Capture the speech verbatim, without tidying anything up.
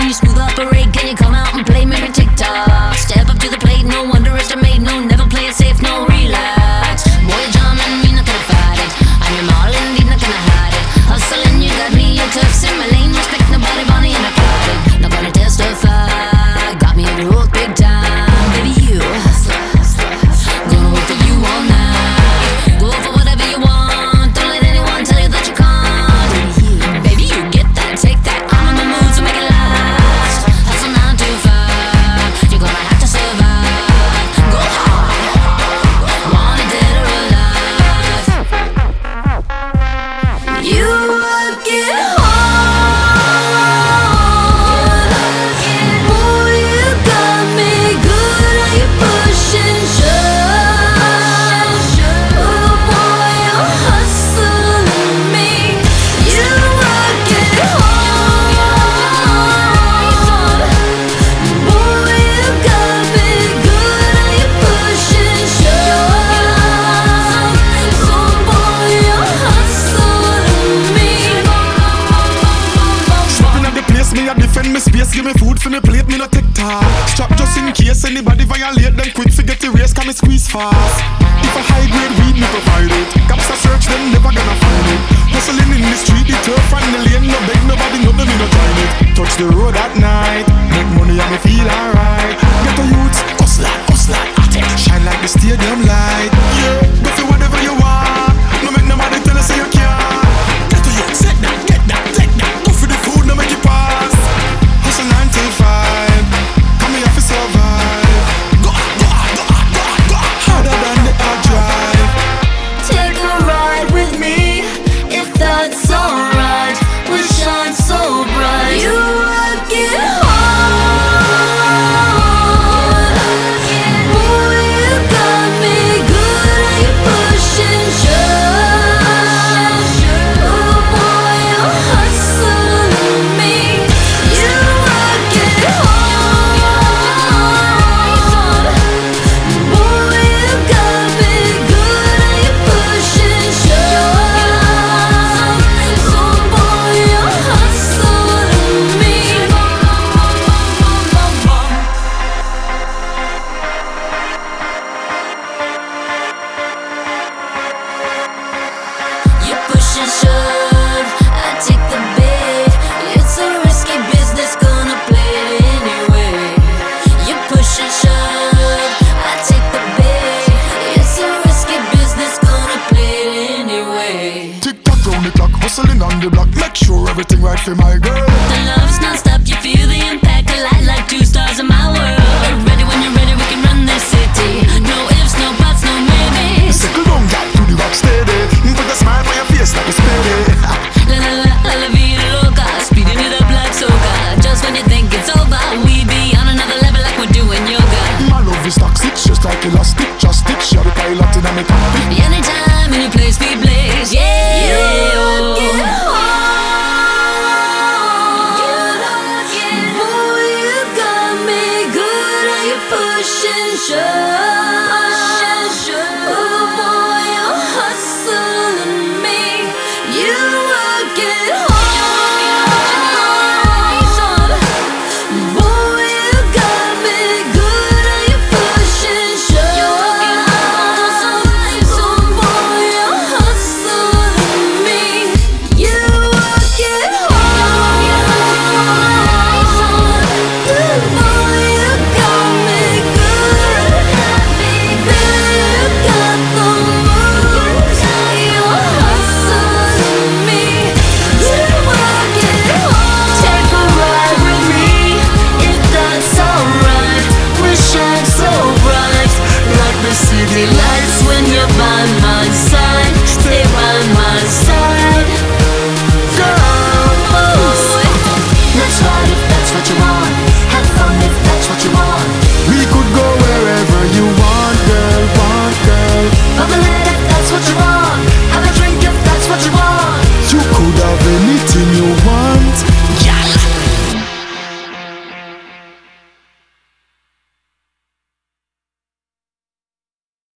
you smooth operate? Can you come out and play me TikTok? Step up to the plate, no underestimate, no, never play it safe, no, relax. Boy, you're jamming me, not gonna fight it. I'm your mall, indeed, not gonna hide it. Hustling, you got me, you're tough, in my lane, respect nobody, Bonnie and I cried it. Not gonna testify, got me on the road big time, baby, you gonna work for you all night. Go for whatever you want, don't let anyone tell you that you can't. Baby, you, baby, you get that, take that, I'm on the move to make it last. Hustle nine to five, you're gonna have to survive. Go hard, wanted dead or alive. You work it hard, boy, you got me good, are you pushing shove? Oh boy, you're hustling me. You work it hard, boy, you got me good, are you pushing shove? Oh boy, you're hustling me. Strapping at the place, me a defend me space. Give me food for me plate, me no take talk. Strap just in case anybody violate. Then quick forget the race, can me squeeze fast. If a high grade weed, me provide it. Cops a search, them never gonna find it. Hustling in the street, the turf and the lane. No beg nobody, nothing, me no join it. Touch the road at night, make money and me feel alright. Get the youths, hustle, hustle, at it. Shine like the stadium light. Yeah, go for whatever you want. No make nobody tell us say you can't. Get the youth, set that, get that, take that. Go for the food, no make it pass. Hustle nine till five, come here for survive. Go on, go on, go on, go on, go on. Harder than the hard drive. Take a ride with me, if that's alright. We'll shine so bright. You work it hard, boy, you got me good, are you pushing shove? Oh boy, you're hustling me. You work it hard, boy, you got me good, are you pushing shove? Oh boy, you're hustling me. You push and shove, I take the bait. It's a risky business, gonna play it anyway. You push and shove, I take the bait. It's a risky business, gonna play it anyway. Tick tock round the clock, hustling on the block. Make sure everything right for my girl. The love's not